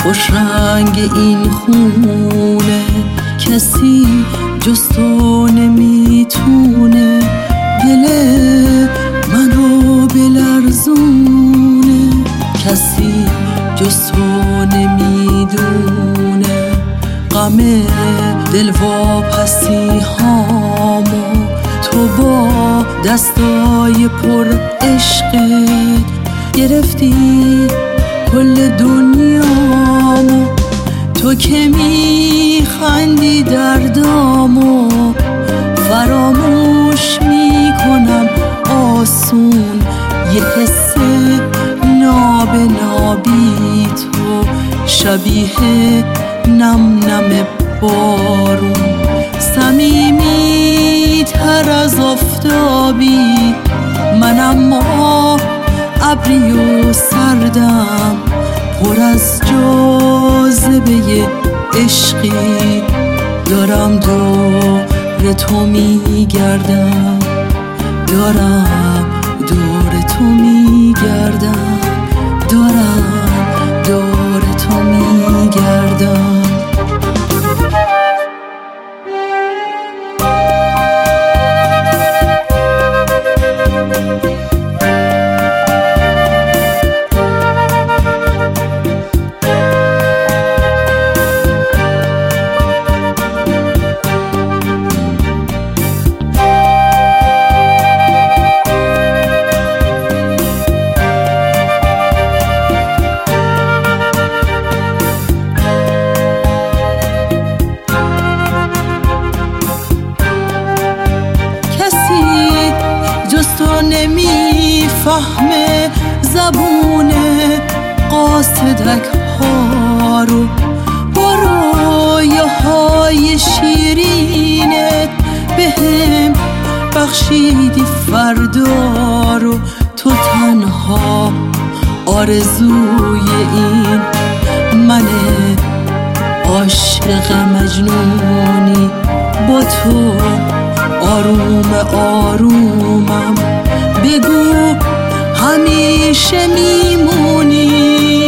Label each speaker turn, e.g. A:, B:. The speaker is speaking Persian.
A: خوش رنگ این خونه کسی جز تو نمیتونه دل منو بلرزونه، کسی جز تو نمیدونه غم دل واپسی هامو تو با دستای پر عشقت گرفتی کل دنیامو. تو که میخندی دردامو فراموش میکنم آسون، یه حس نابی تو شبیه نم نم بارون، صمیمی تر از آفتابی من، اما ابری و سردم پر از جاذبه عشقی، دارم دور تو میگردم، دارم دور تو میگردم، دارم دور تو میگردم. تو نمیفهمه زبون قاصدک ها رو، با رویاهای شیرینت بهم بخشیدی فردا رو. تو تنها آرزوی این من عاشق مجنونی، با تو آروم آرومم، بگو همیشه میمونی.